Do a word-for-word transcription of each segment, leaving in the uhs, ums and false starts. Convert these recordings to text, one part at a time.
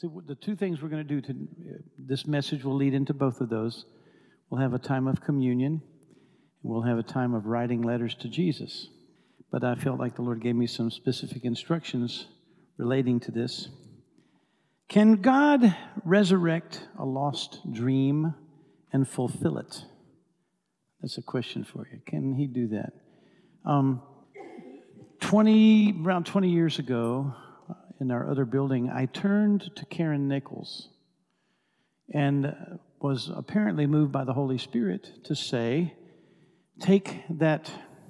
So the two things we're going to do to this message will lead into both of those. We'll have a time of communion, and we'll have a time of writing letters to Jesus. But I felt like the Lord gave me some specific instructions relating to this. Can God resurrect a lost dream and fulfill it? That's a question for you. Can He do that? Um, twenty around twenty years ago, in our other building, I turned to Karen Nichols and was apparently moved by the Holy Spirit to say, take that,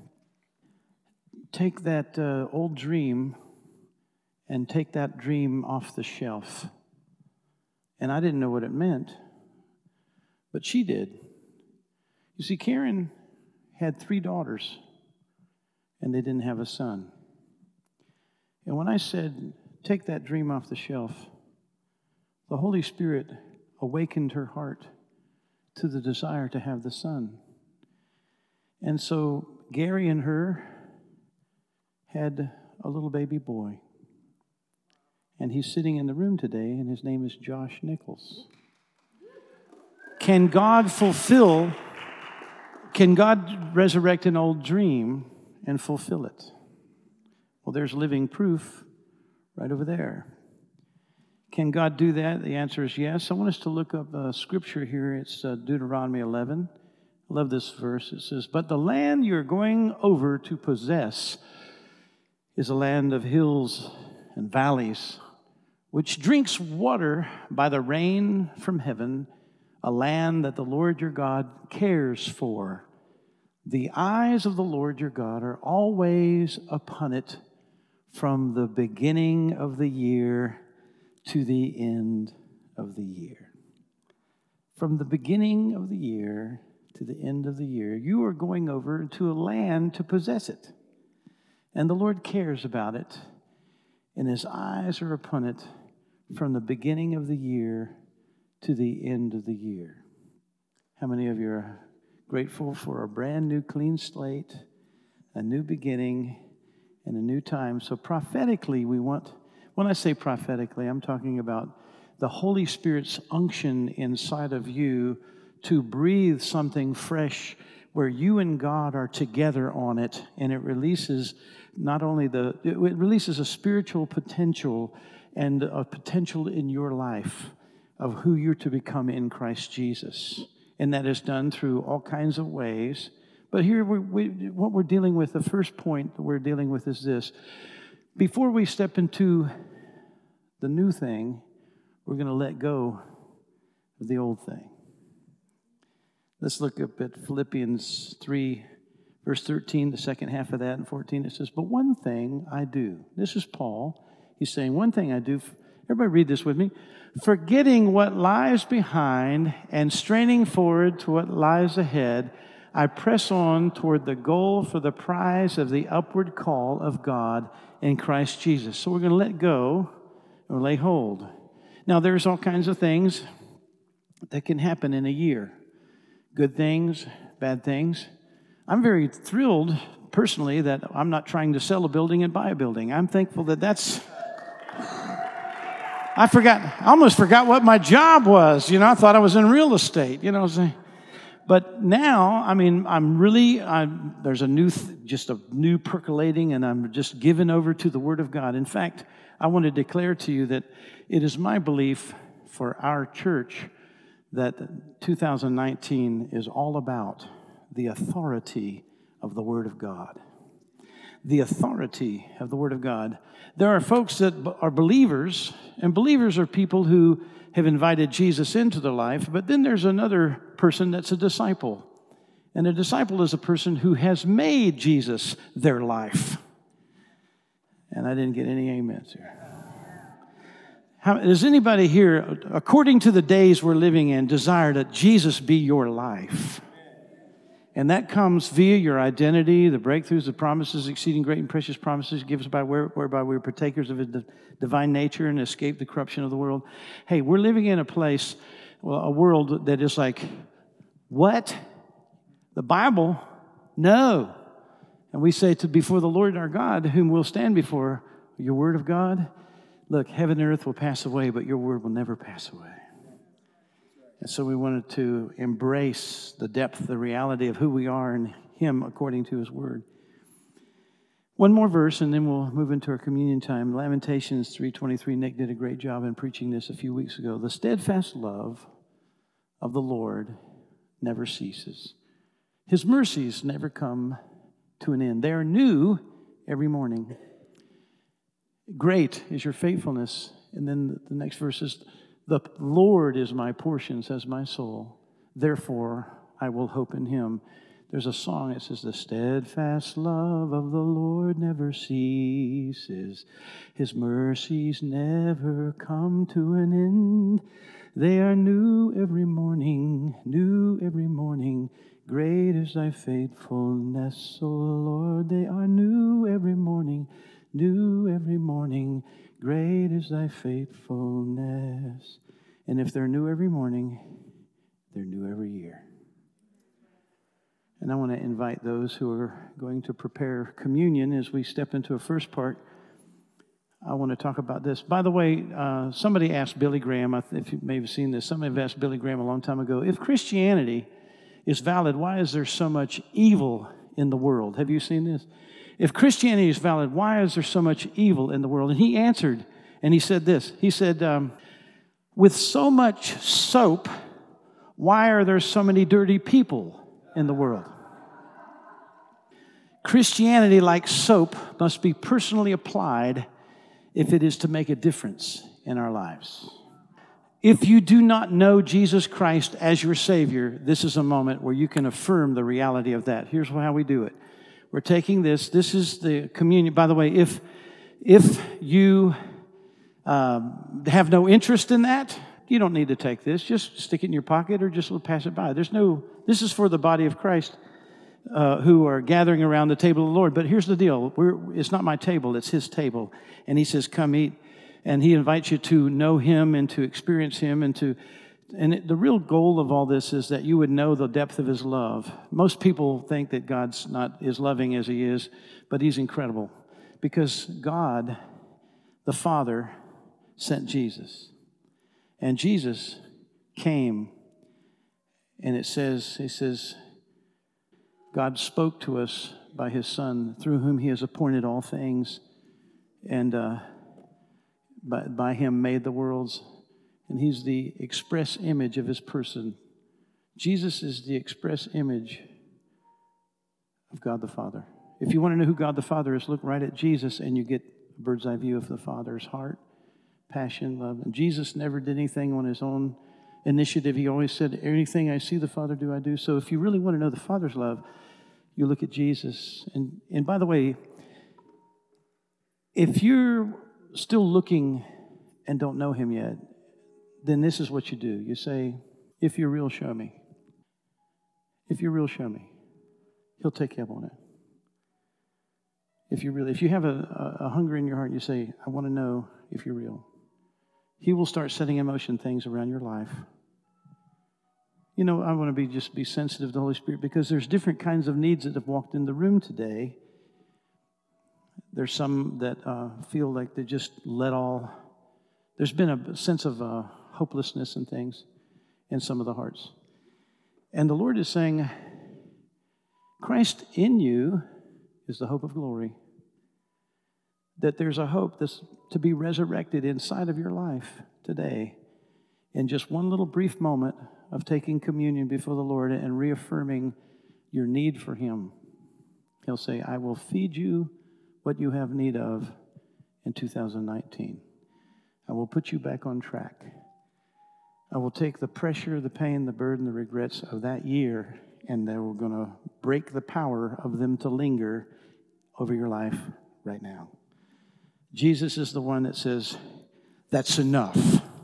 take that uh, old dream and take that dream off the shelf. And I didn't know what it meant, but she did. You see, Karen had three daughters, and they didn't have a son. And when I said, take that dream off the shelf, the Holy Spirit awakened her heart to the desire to have the son. And so Gary and her had a little baby boy. And he's sitting in the room today, and his name is Josh Nichols. Can God fulfill, can God resurrect an old dream and fulfill it? Well, there's living proof right over there. Can God do that? The answer is yes. I want us to look up a scripture here. It's uh, Deuteronomy eleven. I love this verse. It says, but the land you're going over to possess is a land of hills and valleys, which drinks water by the rain from heaven, a land that the Lord your God cares for. The eyes of the Lord your God are always upon it, from the beginning of the year to the end of the year. From the beginning of the year to the end of the year, you are going over to a land to possess it. And the Lord cares about it, and His eyes are upon it from the beginning of the year to the end of the year. How many of you are grateful for a brand new clean slate, a new beginning, and a new time? So prophetically, we want, when I say prophetically, I'm talking about the Holy Spirit's unction inside of you to breathe something fresh where you and God are together on it, and it releases not only the, it releases a spiritual potential and a potential in your life of who you're to become in Christ Jesus. And that is done through all kinds of ways. But here, we, we, what we're dealing with, the first point that we're dealing with is this. Before we step into the new thing, we're going to let go of the old thing. Let's look up at Philippians three, verse thirteen, the second half of that, and fourteen. It says, but one thing I do. This is Paul. He's saying, one thing I do. Everybody read this with me. Forgetting what lies behind and straining forward to what lies ahead, I press on toward the goal for the prize of the upward call of God in Christ Jesus. So we're going to let go or lay hold. Now, there's all kinds of things that can happen in a year. Good things, bad things. I'm very thrilled, personally, that I'm not trying to sell a building and buy a building. I'm thankful that that's... I forgot, I almost forgot what my job was. You know, I thought I was in real estate, you know what I'm saying? But now, I mean, I'm really, I'm, there's a new, th- just a new percolating, and I'm just given over to the Word of God. In fact, I want to declare to you that it is my belief for our church that two thousand nineteen is all about the authority of the Word of God. The authority of the Word of God. There are folks that are believers, and believers are people who have invited Jesus into their life, but then there's another person that's a disciple. And a disciple is a person who has made Jesus their life. And I didn't get any amens here. How, does anybody here, according to the days we're living in, desire that Jesus be your life? And that comes via your identity, the breakthroughs, the promises, exceeding great and precious promises given by where, whereby we're partakers of His divine nature and escape the corruption of the world. Hey, we're living in a place, well, a world that is like, what? The Bible? No. And we say to before the Lord our God, whom we'll stand before, your Word of God, Look, heaven and earth will pass away, but your word will never pass away. And so we wanted to embrace the depth, the reality of who we are in him according to his word. One more verse, and then we'll move into our communion time. Lamentations three twenty-three. Nick did a great job in preaching this a few weeks ago. The steadfast love of the Lord never ceases. His mercies never come to an end. They are new every morning. Great is your faithfulness. And then the next verse is, the Lord is my portion, says my soul. Therefore, I will hope in him. There's a song that says, the steadfast love of the Lord never ceases. His mercies never come to an end. They are new every morning, new every morning. Great is thy faithfulness, O Lord. They are new every morning, new every morning. Great is thy faithfulness. And if they're new every morning, they're new every year. And I want to invite those who are going to prepare communion as we step into a first part. I want to talk about this. By the way, uh, somebody asked Billy Graham, if you may have seen this, somebody asked Billy Graham a long time ago, if Christianity is valid, why is there so much evil in the world? Have you seen this? If Christianity is valid, why is there so much evil in the world? And he answered, and he said this. He said, um, with so much soap, why are there so many dirty people in the world? Christianity, like soap, must be personally applied if it is to make a difference in our lives. If you do not know Jesus Christ as your Savior, this is a moment where you can affirm the reality of that. Here's how we do it. We're taking this. This is the communion. By the way, if, if you um, have no interest in that, you don't need to take this. Just stick it in your pocket or just pass it by. There's no, this is for the body of Christ uh, who are gathering around the table of the Lord. But here's the deal. We're, it's not my table. It's his table. And he says, come eat. And he invites you to know him and to experience him and to, and it, the real goal of all this is that you would know the depth of his love. Most people think that God's not as loving as he is, but he's incredible because God, the Father, sent Jesus. And Jesus came, and it says, he says, God spoke to us by his Son, through whom he has appointed all things, and uh, by, by him made the worlds. And he's the express image of his person. Jesus is the express image of God the Father. If you want to know who God the Father is, look right at Jesus, and you get a bird's eye view of the Father's heart, passion, love. And Jesus never did anything on his own initiative. He always said, anything I see the Father do, I do. So if you really want to know the Father's love, you look at Jesus. And, and by the way, if you're still looking and don't know him yet, then this is what you do. You say, if you're real, show me. If you're real, show me. He'll take you up on it. If you really, if you have a, a, a hunger in your heart, you say, I want to know if you're real. He will start setting in motion things around your life. You know, I want to be just be sensitive to the Holy Spirit because there's different kinds of needs that have walked in the room today. There's some that uh, feel like they just let all. There's been a sense of uh, hopelessness and things in some of the hearts. And the Lord is saying, Christ in you is the hope of glory. That there's a hope that's to be resurrected inside of your life today. In just one little brief moment of taking communion before the Lord and reaffirming your need for him. He'll say, I will feed you what you have need of in two thousand nineteen. I will put you back on track. I will take the pressure, the pain, the burden, the regrets of that year, and then we're going to break the power of them to linger over your life right now. Jesus is the one that says, that's enough.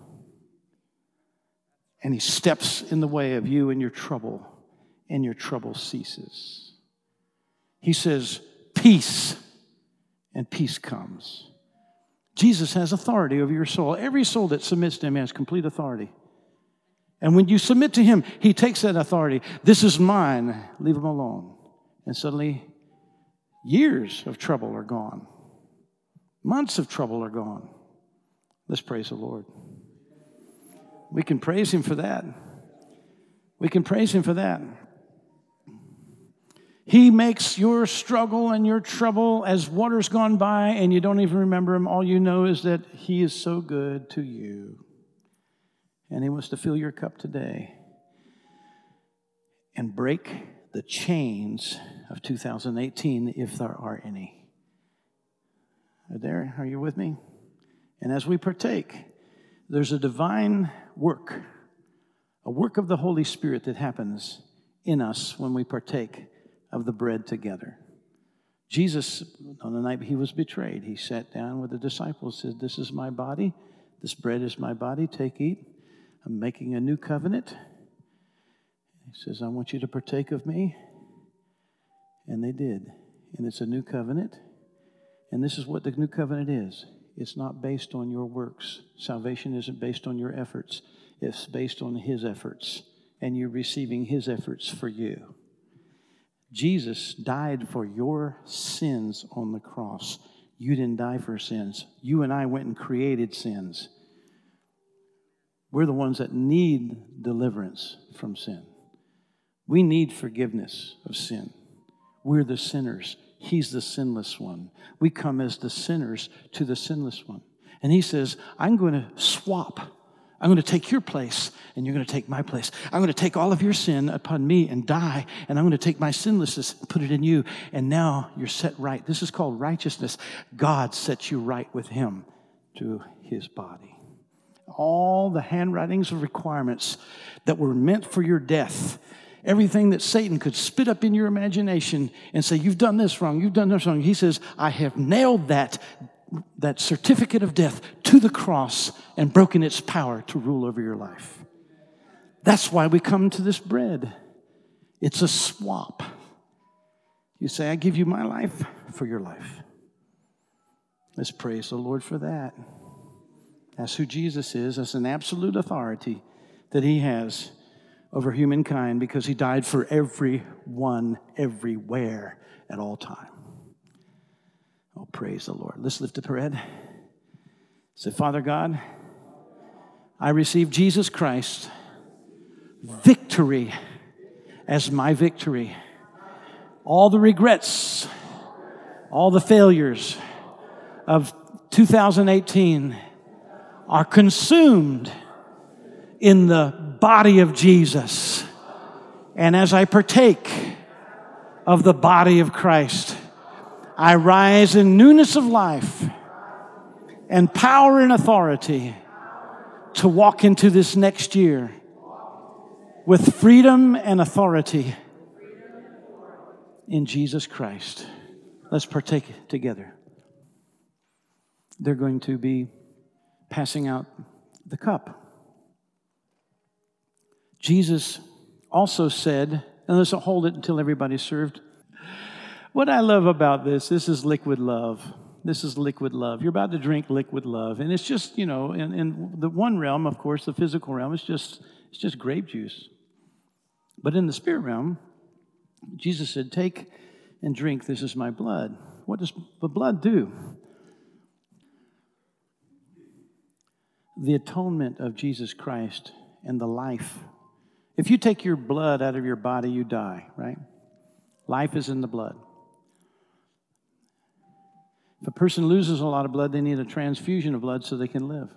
And he steps in the way of you and your trouble, and your trouble ceases. He says, peace, and peace comes. Jesus has authority over your soul. Every soul that submits to him has complete authority. And when you submit to him, he takes that authority. This is mine. Leave him alone. And suddenly, years of trouble are gone. Months of trouble are gone. Let's praise the Lord. We can praise him for that. We can praise him for that. He makes your struggle and your trouble as water's gone by and you don't even remember him. All you know is that he is so good to you. And he wants to fill your cup today and break the chains of two thousand eighteen, if there are any. Are there? Are you with me? And as we partake, there's a divine work, a work of the Holy Spirit that happens in us when we partake of the bread together. Jesus, on the night he was betrayed, he sat down with the disciples, said, "This is my body. This bread is my body. Take, eat. I'm making a new covenant." He says, "I want you to partake of me." And they did. And it's a new covenant. And this is what the new covenant is. It's not based on your works. Salvation isn't based on your efforts. It's based on his efforts. And you're receiving his efforts for you. Jesus died for your sins on the cross. You didn't die for sins. You and I went and created sins. We're the ones that need deliverance from sin. We need forgiveness of sin. We're the sinners. He's the sinless one. We come as the sinners to the sinless one. And he says, I'm going to swap. I'm going to take your place, and you're going to take my place. I'm going to take all of your sin upon me and die, and I'm going to take my sinlessness and put it in you, and now you're set right. This is called righteousness. God sets you right with him through his body. All the handwritings of requirements that were meant for your death, everything that Satan could spit up in your imagination and say, you've done this wrong, you've done this wrong. He says, I have nailed that that certificate of death to the cross and broken its power to rule over your life. That's why we come to this bread. It's a swap. You say, I give you my life for your life. Let's praise the Lord for that. That's who Jesus is. That's an absolute authority that he has over humankind because he died for everyone, everywhere, at all times. Oh, praise the Lord. Let's lift up bread. Say, Father God, I receive Jesus Christ, victory as my victory. All the regrets, all the failures of two thousand eighteen are consumed in the body of Jesus. And as I partake of the body of Christ, I rise in newness of life and power and authority to walk into this next year with freedom and authority in Jesus Christ. Let's partake together. They're going to be passing out the cup. Jesus also said, and let's hold it until everybody's served. What I love about this, this is liquid love. This is liquid love. You're about to drink liquid love. And it's just, you know, in, in the one realm, of course, the physical realm, it's just, it's just grape juice. But in the spirit realm, Jesus said, take and drink, this is my blood. What does the blood do? The atonement of Jesus Christ and the life. If you take your blood out of your body, you die, right? Life is in the blood. If a person loses a lot of blood, they need a transfusion of blood so they can live.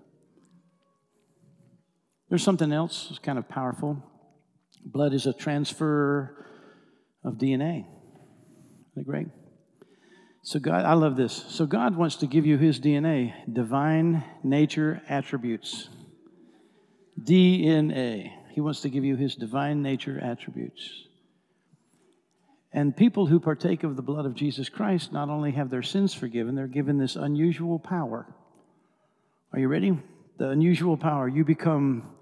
There's something else that's kind of powerful. Blood is a transfer of D N A. Isn't that great? So God, I love this. So God wants to give you his D N A, divine nature attributes. D N A. He wants to give you his divine nature attributes. And people who partake of the blood of Jesus Christ not only have their sins forgiven, they're given this unusual power. Are you ready? The unusual power. You become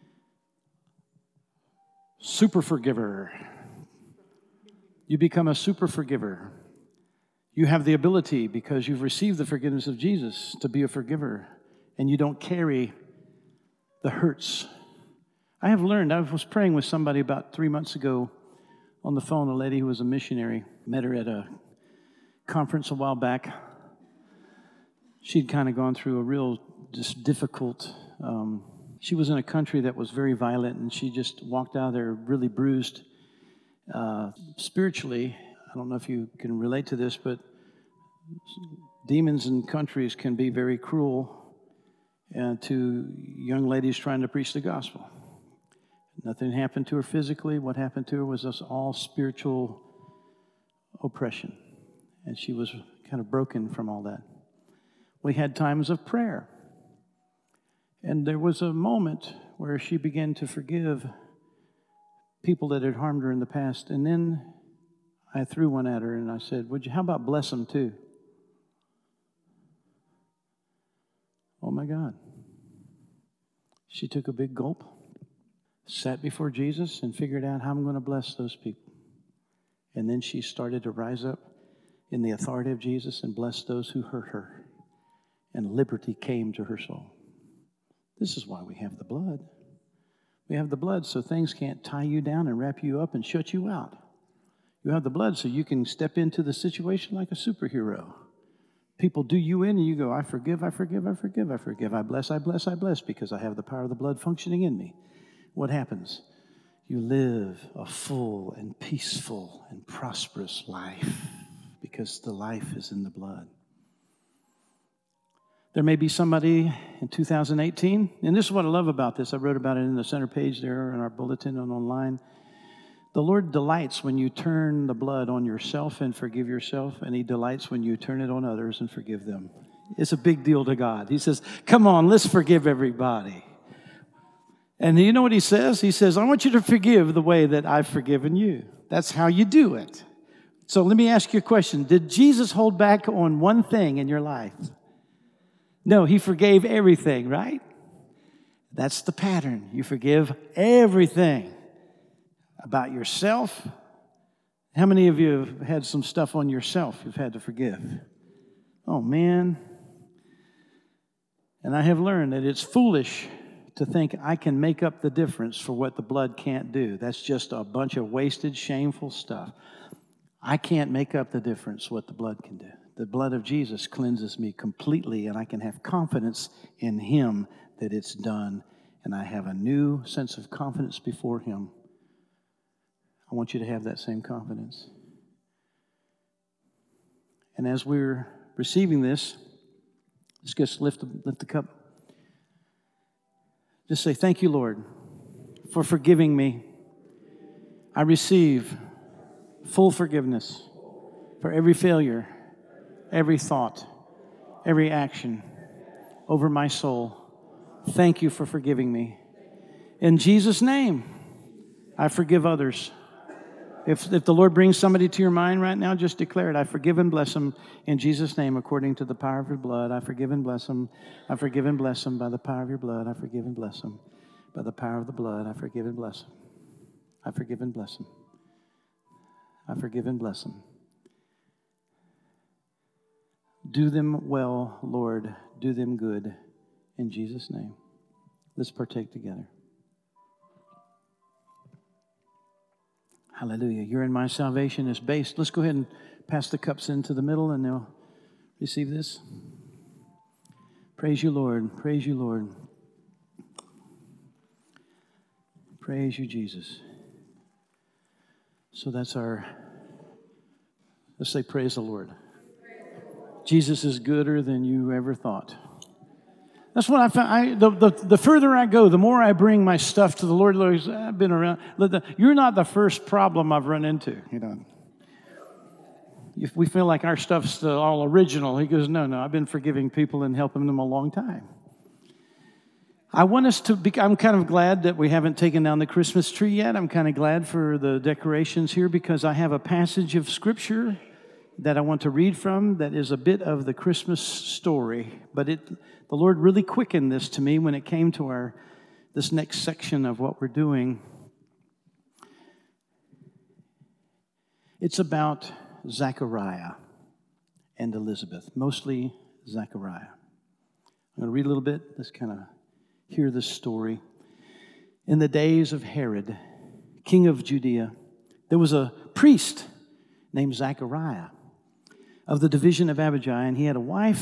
super forgiver. You become a super forgiver. You have the ability, because you've received the forgiveness of Jesus, to be a forgiver. And you don't carry the hurts. I have learned, I was praying with somebody about three months ago on the phone, a lady who was a missionary. Met her at a conference a while back. she'd kind of gone through a real just difficult, um, she was in a country that was very violent, and she just walked out of there really bruised uh, spiritually. I don't know if you can relate to this, but demons in countries can be very cruel uh, to young ladies trying to preach the gospel. Nothing happened to her physically. What happened to her was just all spiritual oppression. And she was kind of broken from all that. We had times of prayer. And there was a moment where she began to forgive people that had harmed her in the past. And then I threw one at her and I said, "Would you, how about bless them too?" Oh my God. She took a big gulp, sat before Jesus, and figured out how I'm going to bless those people. And then she started to rise up in the authority of Jesus and bless those who hurt her. And liberty came to her soul. This is why we have the blood. We have the blood so things can't tie you down and wrap you up and shut you out. You have the blood so you can step into the situation like a superhero. People do you in and you go, "I forgive, I forgive, I forgive, I forgive. I bless, I bless, I bless," because I have the power of the blood functioning in me. What happens? You live a full and peaceful and prosperous life because the life is in the blood. There may be somebody in two thousand eighteen, and this is what I love about this. I wrote about it in the center page there in our bulletin and online. The Lord delights when you turn the blood on yourself and forgive yourself, and He delights when you turn it on others and forgive them. It's a big deal to God. He says, "Come on, let's forgive everybody." And you know what He says? He says, "I want you to forgive the way that I've forgiven you." That's how you do it. So let me ask you a question. Did Jesus hold back on one thing in your life? No, He forgave everything, right? That's the pattern. You forgive everything about yourself. How many of you have had some stuff on yourself you've had to forgive? Oh, man. And I have learned that it's foolish to think I can make up the difference for what the blood can't do. That's just a bunch of wasted, shameful stuff. I can't make up the difference what the blood can do. The blood of Jesus cleanses me completely, and I can have confidence in Him that it's done, and I have a new sense of confidence before Him. I want you to have that same confidence. And as we're receiving this, let's just lift the, lift the cup. Just say, "Thank you, Lord, for forgiving me. I receive full forgiveness for every failure, every thought, every action over my soul. Thank you for forgiving me. In Jesus' name, I forgive others." If, if the Lord brings somebody to your mind right now, just declare it. I forgive and bless them in Jesus' name according to the power of your blood. I forgive and bless them. I forgive and bless them by the power of your blood. I forgive and bless them by the power of the blood. I forgive and bless them. I forgive and bless them. I forgive and bless them. Do them well, Lord. Do them good in Jesus' name. Let's partake together. Hallelujah. Your and my salvation is based. Let's go ahead and pass the cups into the middle and they'll receive this. Praise you, Lord. Praise you, Lord. Praise you, Jesus. So that's our, let's say praise the Lord. Jesus is gooder than you ever thought. That's what I found. I, the, the, the further I go, the more I bring my stuff to the Lord. Lord, I've been around. You're not the first problem I've run into. You know, if we feel like our stuff's all original, He goes, no, no. I've been forgiving people and helping them a long time. I want us to be, I'm kind of glad that we haven't taken down the Christmas tree yet. I'm kind of glad for the decorations here because I have a passage of Scripture that I want to read from that is a bit of the Christmas story, but it the Lord really quickened this to me when it came to our this next section of what we're doing. It's about Zechariah and Elizabeth, mostly Zechariah. I'm going to read a little bit. Let's kind of hear this story. In the days of Herod, king of Judea, there was a priest named Zechariah of the division of Abijah, and he had a wife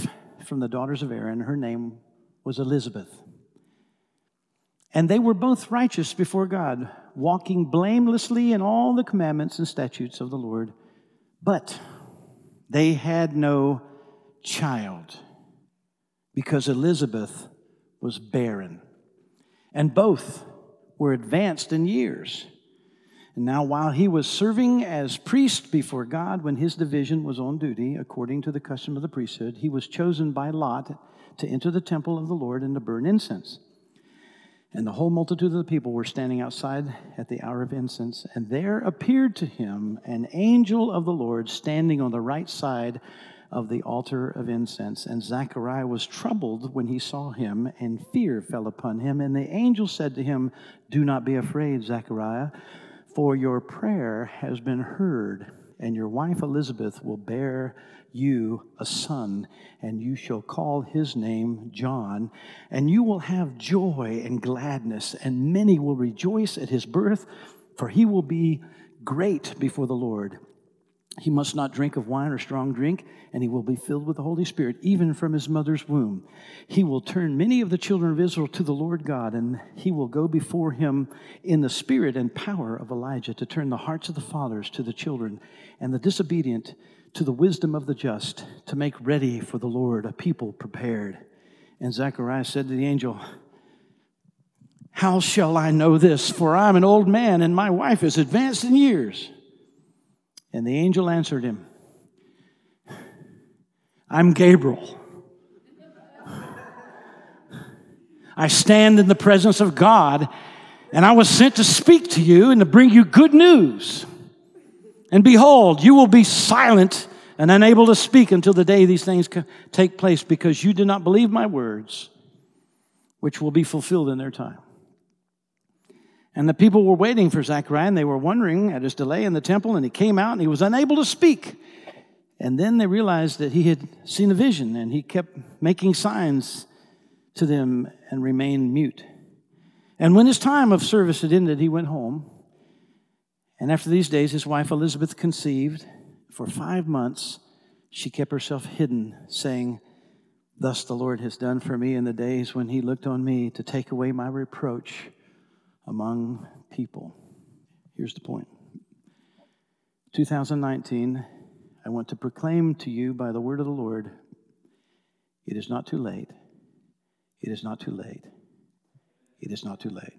from the daughters of Aaron. Her name was Elizabeth. And they were both righteous before God, walking blamelessly in all the commandments and statutes of the Lord. But they had no child because Elizabeth was barren. And both were advanced in years. And now while he was serving as priest before God, when his division was on duty, according to the custom of the priesthood, he was chosen by lot to enter the temple of the Lord and to burn incense. And the whole multitude of the people were standing outside at the hour of incense, and there appeared to him an angel of the Lord standing on the right side of the altar of incense. And Zechariah was troubled when he saw him, and fear fell upon him. And the angel said to him, "Do not be afraid, Zechariah, for your prayer has been heard, and your wife Elizabeth will bear you a son, and you shall call his name John, and you will have joy and gladness, and many will rejoice at his birth, for he will be great before the Lord. He must not drink of wine or strong drink, and he will be filled with the Holy Spirit, even from his mother's womb. He will turn many of the children of Israel to the Lord God, and he will go before him in the spirit and power of Elijah to turn the hearts of the fathers to the children, and the disobedient to the wisdom of the just, to make ready for the Lord a people prepared." And Zechariah said to the angel, "How shall I know this? For I am an old man, and my wife is advanced in years." And the angel answered him, "I'm Gabriel. I stand in the presence of God, and I was sent to speak to you and to bring you good news. And behold, you will be silent and unable to speak until the day these things take place, because you did not believe my words, which will be fulfilled in their time." And the people were waiting for Zechariah, and they were wondering at his delay in the temple, and he came out, and he was unable to speak. And then they realized that he had seen a vision, and he kept making signs to them and remained mute. And when his time of service had ended, he went home. And after these days, his wife Elizabeth conceived. For five months, she kept herself hidden, saying, "Thus the Lord has done for me in the days when he looked on me to take away my reproach among people." Here's the point. two thousand nineteen, I want to proclaim to you by the word of the Lord, it is not too late. It is not too late. It is not too late.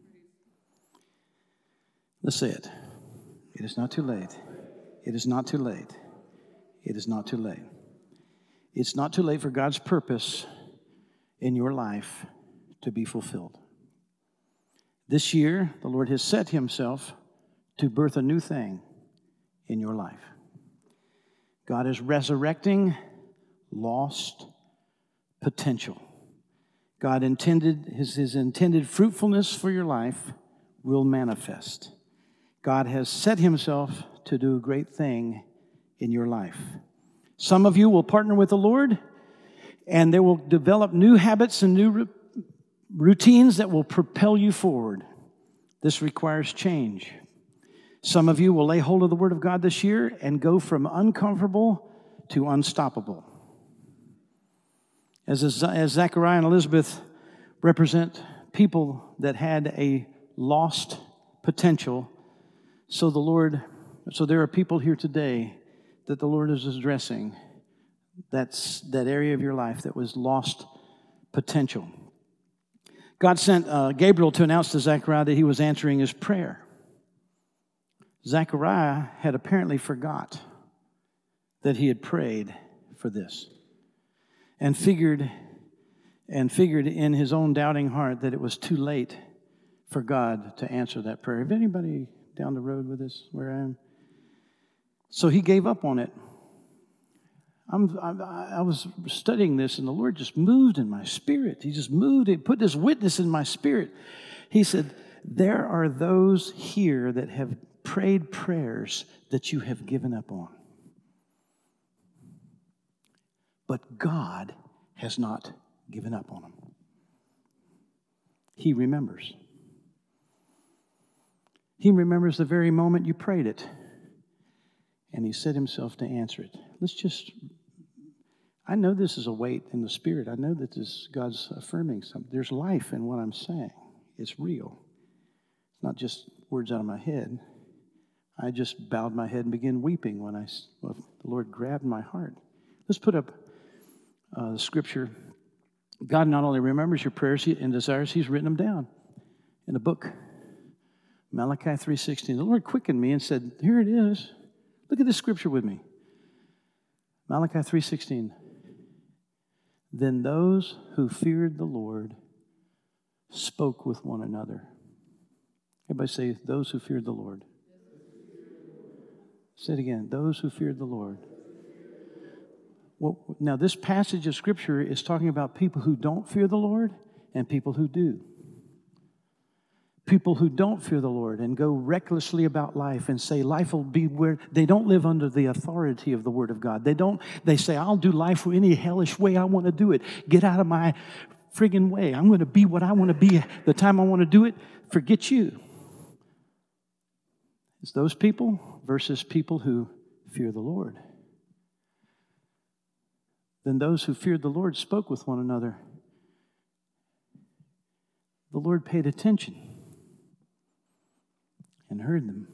Let's say it. It is not too late. It is not too late. It is not too late. It's not too late for God's purpose in your life to be fulfilled. This year, the Lord has set himself to birth a new thing in your life. God is resurrecting lost potential. God intended, his, his intended fruitfulness for your life will manifest. God has set himself to do a great thing in your life. Some of you will partner with the Lord, and they will develop new habits and new routines that will propel you forward. This requires change. Some of you will lay hold of the Word of God this year and go from uncomfortable to unstoppable. As, as Zechariah and Elizabeth represent people that had a lost potential, so the Lord, so there are people here today that the Lord is addressing. That's that area of your life that was lost potential. God sent uh, Gabriel to announce to Zechariah that he was answering his prayer. Zechariah had apparently forgot that he had prayed for this, and figured and figured in his own doubting heart that it was too late for God to answer that prayer. Have anybody down the road with us where I am? So he gave up on it. I'm, I, I was studying this, and the Lord just moved in my spirit. He just moved. He put this witness in my spirit. He said, there are those here that have prayed prayers that you have given up on. But God has not given up on them. He remembers. He remembers the very moment you prayed it. And he set himself to answer it. Let's just, I know this is a weight in the spirit. I know that this God's affirming something. There's life in what I'm saying. It's real. It's not just words out of my head. I just bowed my head and began weeping when I, well, the Lord grabbed my heart. Let's put up uh, the scripture. God not only remembers your prayers and desires, He's written them down in a book. Malachi three sixteen. The Lord quickened me and said, here it is. Look at this scripture with me. Malachi three sixteen. Then those who feared the Lord spoke with one another. Everybody say, those who feared the Lord. Say it again, those who feared the Lord. Well, now, this passage of Scripture is talking about people who don't fear the Lord and people who do. People who don't fear the Lord and go recklessly about life and say life will be where they don't live under the authority of the Word of God. They don't, they say, I'll do life any hellish way I want to do it. Get out of my friggin' way. I'm going to be what I want to be the time I want to do it. Forget you. It's those people versus people who fear the Lord. Then those who feared the Lord spoke with one another. The Lord paid attention and heard them.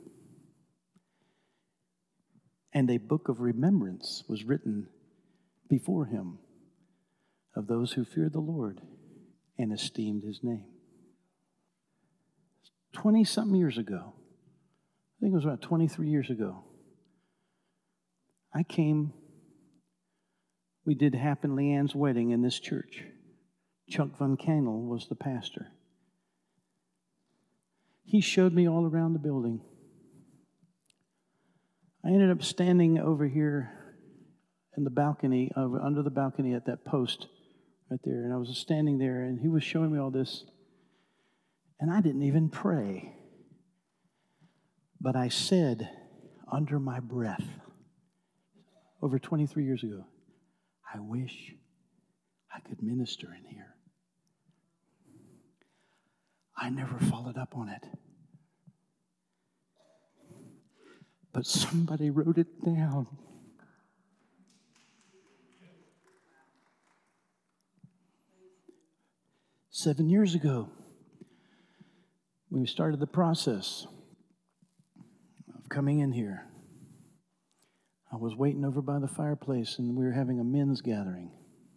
And a book of remembrance was written before Him of those who feared the Lord and esteemed His name. Twenty-something years ago, I think it was about twenty-three years ago, I came, we did Hap and Leanne's wedding in this church. Chuck Van Cannel was the pastor. He showed me all around the building. I ended up standing over here in the balcony, over under the balcony at that post right there. And I was standing there, and he was showing me all this. And I didn't even pray. But I said under my breath, over twenty-three years ago, I wish I could minister in here. I never followed up on it. But somebody wrote it down. Seven years ago, when we started the process of coming in here, I was waiting over by the fireplace, and we were having a men's gathering.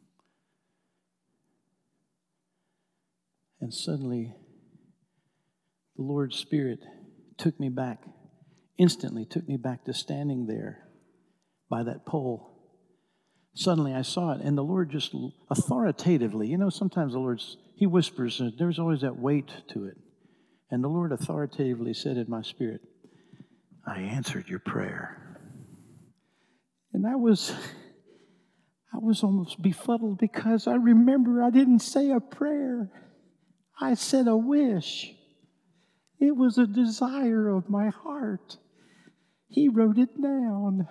And suddenly, the Lord's Spirit took me back, instantly took me back to standing there by that pole. Suddenly I saw it, and the Lord just authoritatively, you know, sometimes the Lord's, He whispers, and there's always that weight to it. And the Lord authoritatively said in my spirit, I answered your prayer. And I was, I was almost befuddled because I remember I didn't say a prayer. I said a wish. It was a desire of my heart. He wrote it down.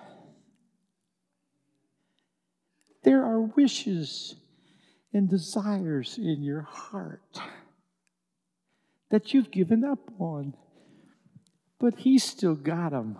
There are wishes and desires in your heart that you've given up on, but He's still got them.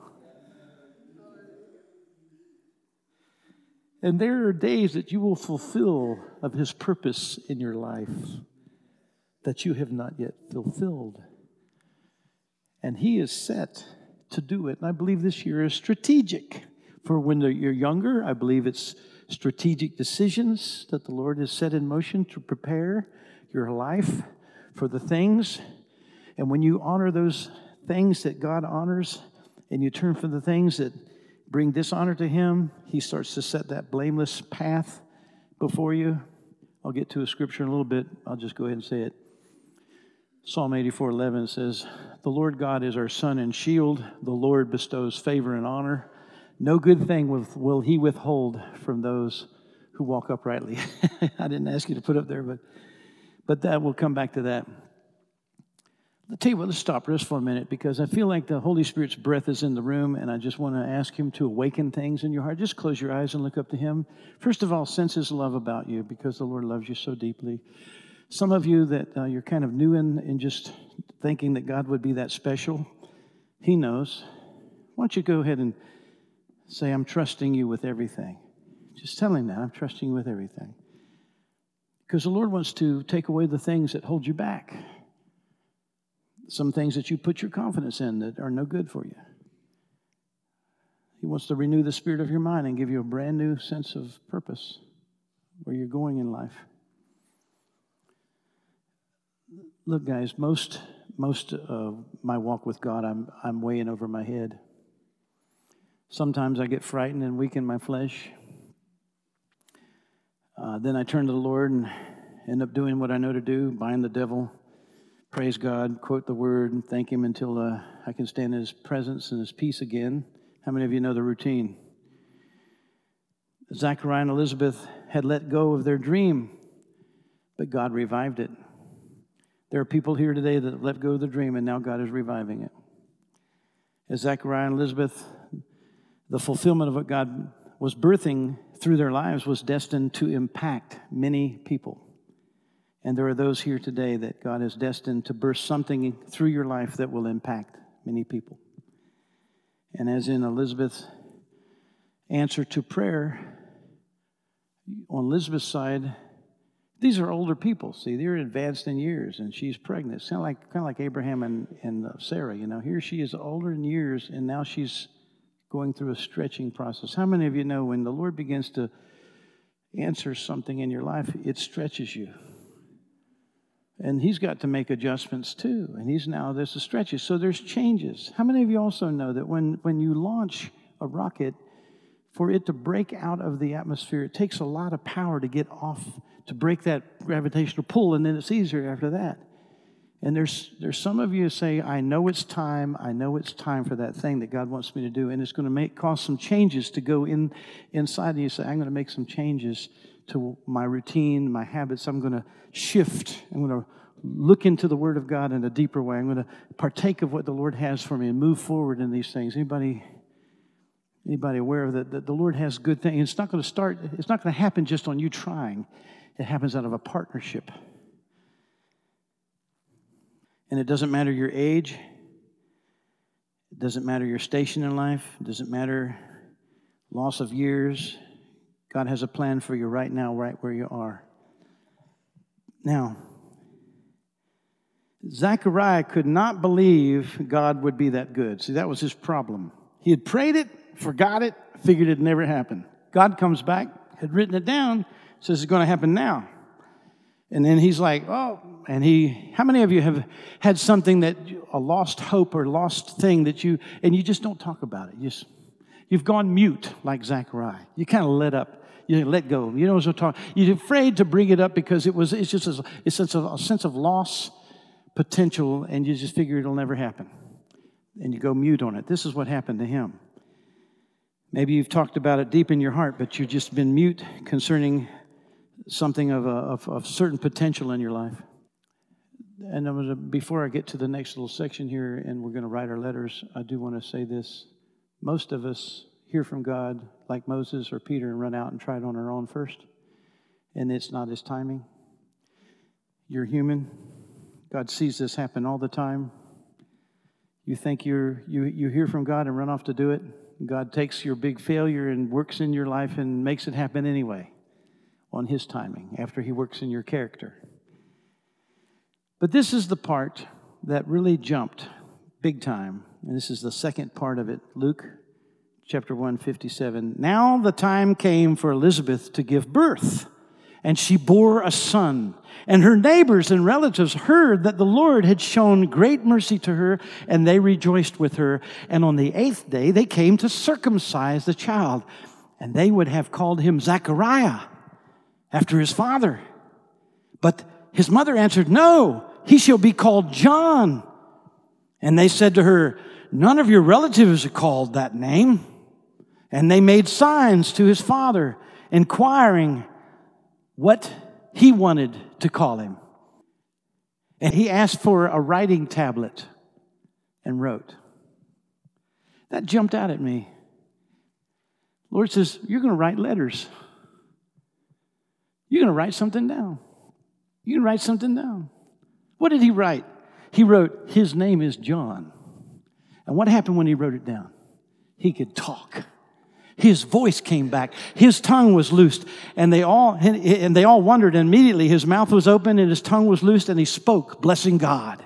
And there are days that you will fulfill of His purpose in your life that you have not yet fulfilled. And He is set to do it. And I believe this year is strategic. For when you're younger, I believe it's strategic decisions that the Lord has set in motion to prepare your life for the things. And when you honor those things that God honors, and you turn from the things that bring dishonor to Him, He starts to set that blameless path before you. I'll get to a scripture in a little bit. I'll just go ahead and say it. Psalm eighty-four eleven says, the Lord God is our sun and shield. The Lord bestows favor and honor. No good thing will, will He withhold from those who walk uprightly. I didn't ask you to put up there, but but that we'll come back to that. I'll tell you what, let's stop just for a minute, because I feel like the Holy Spirit's breath is in the room, and I just want to ask Him to awaken things in your heart. Just close your eyes and look up to Him. First of all, sense His love about you, because the Lord loves you so deeply. Some of you that uh, you're kind of new in, in just thinking that God would be that special, He knows. Why don't you go ahead and say, I'm trusting you with everything. Just tell him that. I'm trusting you with everything. Because the Lord wants to take away the things that hold you back. Some things that you put your confidence in that are no good for you. He wants to renew the spirit of your mind and give you a brand new sense of purpose where you're going in life. Look, guys, most most of my walk with God, I'm I'm way in over my head. Sometimes I get frightened and weak in my flesh. Uh, then I turn to the Lord and end up doing what I know to do, bind the devil, praise God, quote the word, and thank him until uh, I can stand in his presence and his peace again. How many of you know the routine? Zachariah and Elizabeth had let go of their dream, but God revived it. There are people here today that let go of the dream, and now God is reviving it. As Zachariah and Elizabeth, the fulfillment of what God was birthing through their lives was destined to impact many people. And there are those here today that God is destined to burst something through your life that will impact many people. And as in Elizabeth's answer to prayer, on Elizabeth's side, these are older people. See, they're advanced in years, and she's pregnant. It's kind of like, kind of like Abraham and, and Sarah. You know, here she is older in years, and now she's going through a stretching process. How many of you know when the Lord begins to answer something in your life, it stretches you? And he's got to make adjustments too. And he's now, there's a stretches. So there's changes. How many of you also know that when, when you launch a rocket, for it to break out of the atmosphere, it takes a lot of power to get off, to break that gravitational pull, and then it's easier after that. And there's there's some of you who say, I know it's time, I know it's time for that thing that God wants me to do, and it's going to make cause some changes to go in inside, and you say, I'm going to make some changes to my routine, my habits. I'm going to shift. I'm going to look into the Word of God in a deeper way. I'm going to partake of what the Lord has for me and move forward in these things. Anybody, anybody aware of that? That the Lord has good things. It's not going to start, it's not going to happen just on you trying. It happens out of a partnership. And it doesn't matter your age. It doesn't matter your station in life. It doesn't matter loss of years. God has a plan for you right now, right where you are. Now, Zechariah could not believe God would be that good. See, that was his problem. He had prayed it, forgot it, figured it'd never happen. God comes back, had written it down, says it's going to happen now. And then he's like, oh, and he, how many of you have had something that, a lost hope or lost thing that you, and you just don't talk about it. You just, you've gone mute like Zechariah. You kind of let up. You let go. You know what I'm talking. You're afraid to bring it up because it was, it's just a, it's a, a sense of loss potential, and you just figure it'll never happen. And you go mute on it. This is what happened to him. Maybe you've talked about it deep in your heart, but you've just been mute concerning something of a of, of certain potential in your life. And I'm gonna, before I get to the next little section here, and we're going to write our letters, I do want to say this. Most of us hear from God like Moses or Peter and run out and try it on our own first. And it's not his timing. You're human. God sees this happen all the time. You think you're you you hear from God and run off to do it. God takes your big failure and works in your life and makes it happen anyway on his timing after he works in your character. But this is the part that really jumped big time. And this is the second part of it. Luke chapter one, fifty-seven. Now the time came for Elizabeth to give birth, and she bore a son. And her neighbors and relatives heard that the Lord had shown great mercy to her, and they rejoiced with her. And on the eighth day, they came to circumcise the child. And they would have called him Zechariah, after his father. But his mother answered, no, he shall be called John. And they said to her, none of your relatives are called that name. And they made signs to his father, inquiring what he wanted to call him. And he asked for a writing tablet and wrote. That jumped out at me. Lord says, you're going to write letters. You're going to write something down. You can write something down. What did he write? He wrote, his name is John. And what happened when he wrote it down? He could talk. His voice came back. His tongue was loosed. And they all and they all wondered. And immediately his mouth was open and his tongue was loosed and he spoke, blessing God.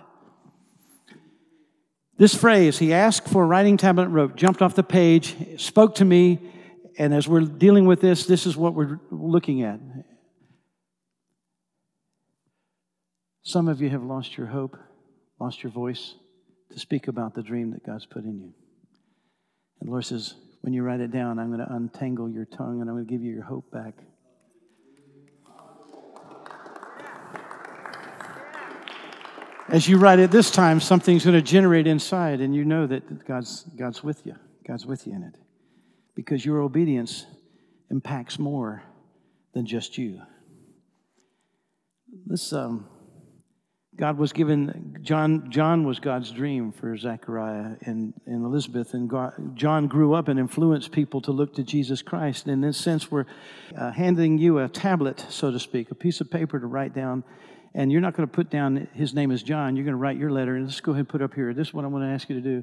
This phrase, he asked for a writing tablet and wrote, jumped off the page, spoke to me. And as we're dealing with this, this is what we're looking at. Some of you have lost your hope, lost your voice to speak about the dream that God's put in you. And the Lord says, when you write it down, I'm going to untangle your tongue and I'm going to give you your hope back. As you write it this time, something's going to generate inside, and you know that God's, God's with you. God's with you in it. Because your obedience impacts more than just you. This, um, God was given, John John was God's dream for Zechariah and, and Elizabeth. And God, John grew up and influenced people to look to Jesus Christ. And in this sense, we're uh, handing you a tablet, so to speak, a piece of paper to write down. And you're not going to put down his name is John. You're going to write your letter. And let's go ahead and put up here. This is what I want to ask you to do.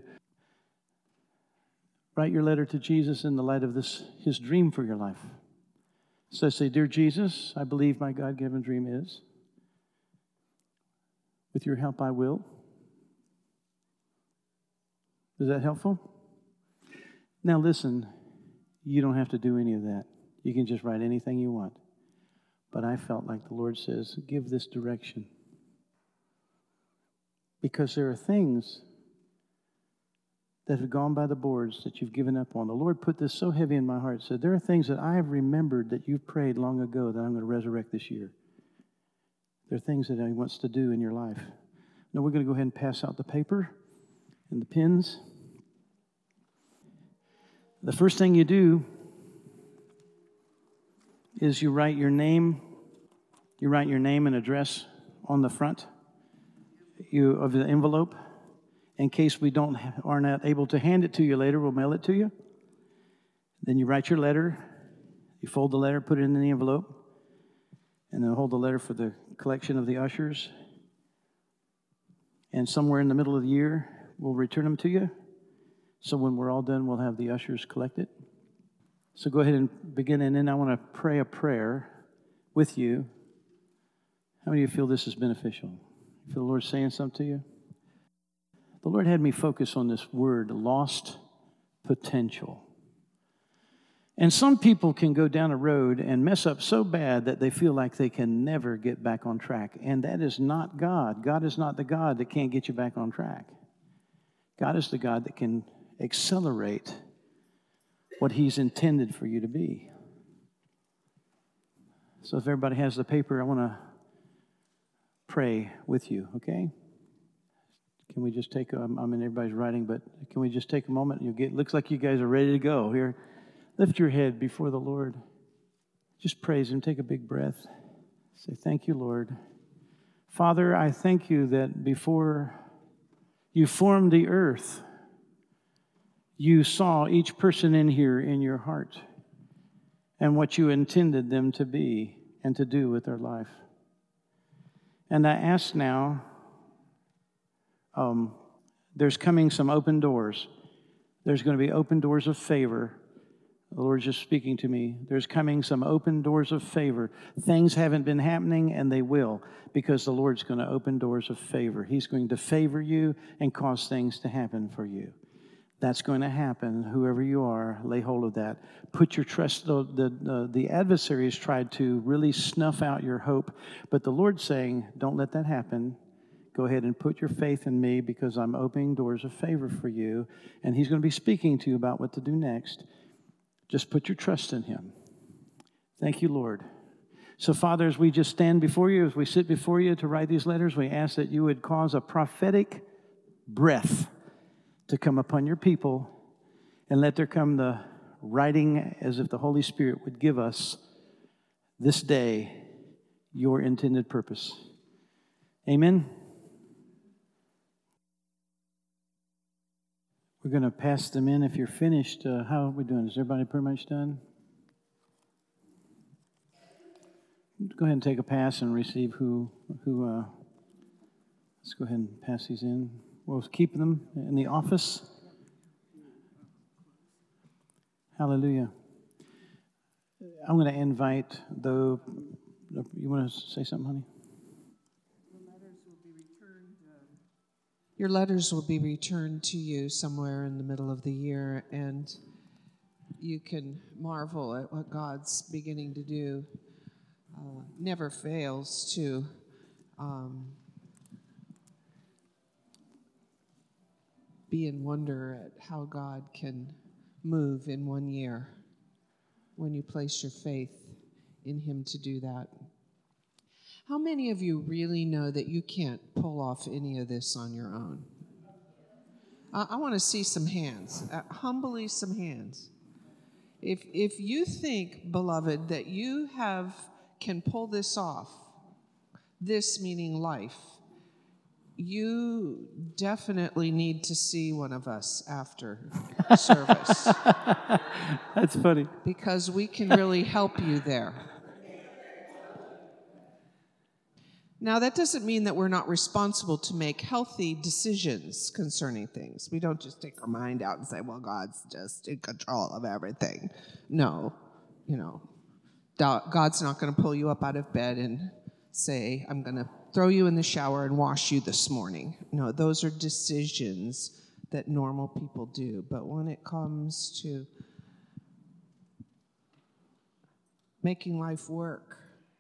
Write your letter to Jesus in the light of this, his dream for your life. So say, Dear Jesus, I believe my God-given dream is. With your help, I will. Is that helpful? Now listen, you don't have to do any of that. You can just write anything you want. But I felt like the Lord says, give this direction. Because there are things that have gone by the boards that you've given up on. The Lord put this so heavy in my heart. Said, there are things that I have remembered that you've prayed long ago that I'm going to resurrect this year. There are things that He wants to do in your life. Now we're going to go ahead and pass out the paper and the pens. The first thing you do is you write your name, you write your name and address on the front you, of the envelope. In case we don't are not able to hand it to you later, we'll mail it to you. Then you write your letter, you fold the letter, put it in the envelope, and then hold the letter for the collection of the ushers. And somewhere in the middle of the year, we'll return them to you. So when we're all done, we'll have the ushers collect it. So go ahead and begin, and then I want to pray a prayer with you. How many of you feel this is beneficial? You feel the Lord saying something to you? The Lord had me focus on this word, lost potential. And some people can go down a road and mess up so bad that they feel like they can never get back on track. And that is not God. God is not the God that can't get you back on track. God is the God that can accelerate what He's intended for you to be. So if everybody has the paper, I want to pray with you, okay? Can we just take, a, I mean, everybody's writing, but can we just take a moment? You get, looks like you guys are ready to go. Here, lift your head before the Lord. Just praise Him. Take a big breath. Say, thank you, Lord. Father, I thank you that before you formed the earth, you saw each person in here in your heart and what you intended them to be and to do with their life. And I ask now, um, there's coming some open doors. There's going to be open doors of favor. The Lord's just speaking to me. There's coming some open doors of favor. Things haven't been happening, and they will, because the Lord's going to open doors of favor. He's going to favor you and cause things to happen for you. That's going to happen. Whoever you are, lay hold of that. Put your trust. The, the, the adversary has tried to really snuff out your hope, but the Lord's saying, don't let that happen. Go ahead and put your faith in me, because I'm opening doors of favor for you, and He's going to be speaking to you about what to do next. Just put your trust in Him. Thank you, Lord. So, Father, as we just stand before you, as we sit before you to write these letters, we ask that you would cause a prophetic breath to come upon your people, and let there come the writing as if the Holy Spirit would give us this day your intended purpose. Amen. We're going to pass them in. If you're finished, uh, how are we doing? Is everybody pretty much done? Go ahead and take a pass and receive who, who uh, let's go ahead and pass these in. We'll keep them in the office. Hallelujah. I'm going to invite the, you want to say something, honey? Your letters will be returned to you somewhere in the middle of the year, and you can marvel at what God's beginning to do. Uh, never fails to um, be in wonder at how God can move in one year when you place your faith in Him to do that. How many of you really know that you can't pull off any of this on your own? Uh, I want to see some hands, uh, humbly some hands. If if you think, beloved, that you have can pull this off, this meaning life, you definitely need to see one of us after service. That's funny. Because we can really help you there. Now, that doesn't mean that we're not responsible to make healthy decisions concerning things. We don't just take our mind out and say, well, God's just in control of everything. No, you know, God's not going to pull you up out of bed and say, I'm going to throw you in the shower and wash you this morning. No, those are decisions that normal people do. But when it comes to making life work,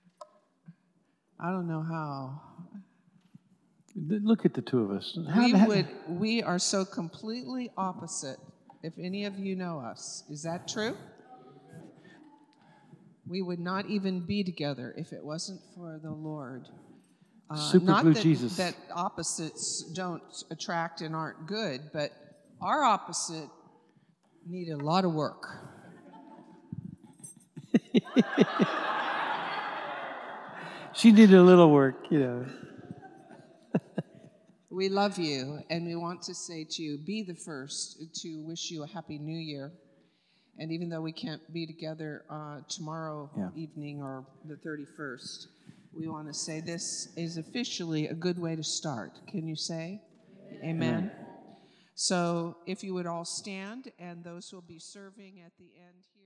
I don't know how. Look at the two of us. How, we how, would. We are so completely opposite. If any of you know us, is that true? We would not even be together if it wasn't for the Lord. Uh, Super not glue that, Jesus. that opposites don't attract and aren't good, but our opposite need a lot of work. She needed a little work, you know. We love you, and we want to say to you, be the first to wish you a happy new year. And even though we can't be together uh, tomorrow Yeah. evening or the thirty-first, we want to say this is officially a good way to start. Can you say? Amen. Amen. So if you would all stand, and those who will be serving at the end here.